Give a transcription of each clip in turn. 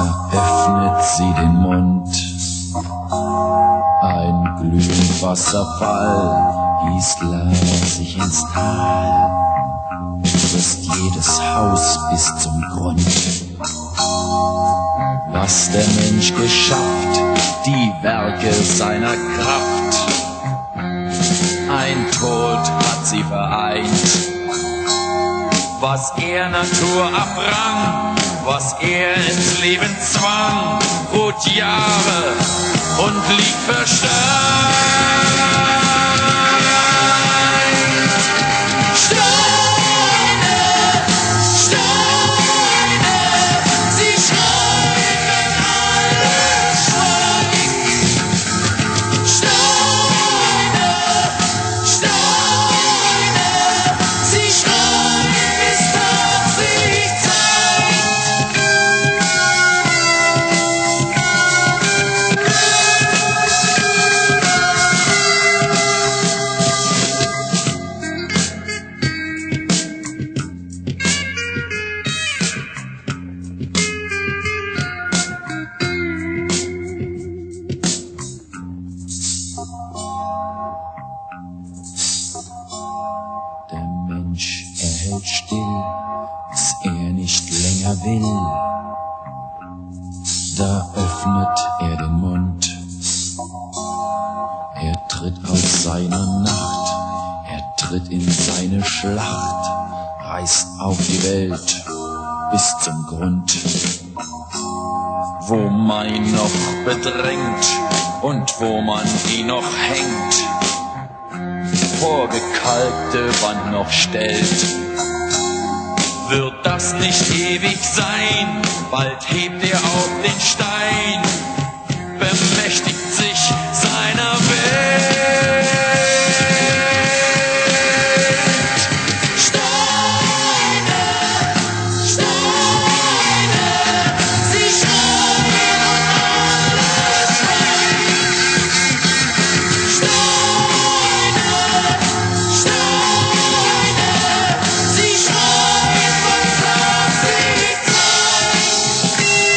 Da öffnet sie den Mund. Ein glühend Wasserfall gießt Lava sich ins Tal, frisst jedes Haus bis zum Grund. Was der Mensch geschafft, die Werke seiner Kraft. Ein Tod hat sie vereint. Was er Natur abrang, was er ins Leben zwang, ruht Jahre und liegt versteint. Steine, Steine, sie schreien, wenn alles schweigt. Steine, Steine, sie schreien, bis Tag sich zeigt. Der Mensch, er hält still, was er nicht länger will. Da öffnet er den Mund. Er tritt aus seiner Nacht, er tritt in seine Schlacht, reißt auf die Welt bis zum Grund. Wo man ihn noch bedrängt und wo man ihn noch hängt, vorgekalkte Wand noch stellt. Wird das nicht ewig sein? Bald hebt er auf den Stein, bemächtigt sich seiner Welt. Steine, Steine, sie schreien und alles schweigt. Steine, Steine, sie schreien, was Tag sich zeigt.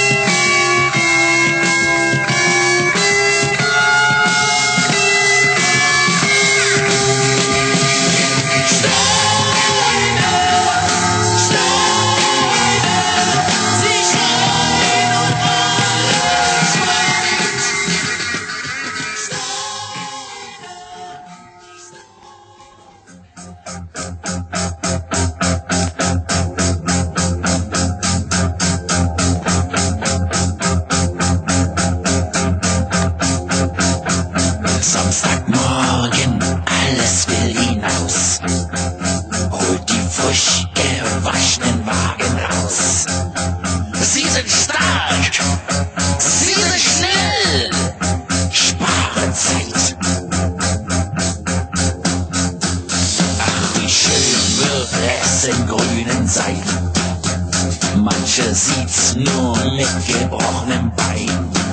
Steine, Steine, sie schreien und alles schweigt. Samstagmorgen, alles will hinaus. Holt die frisch gewaschenen Wagen raus. Sie sind stark, sie sind schnell, sparen Zeit. Ach, wie schön wird es im grünen sein. Manche sieht's nur mit gebrochenem Bein.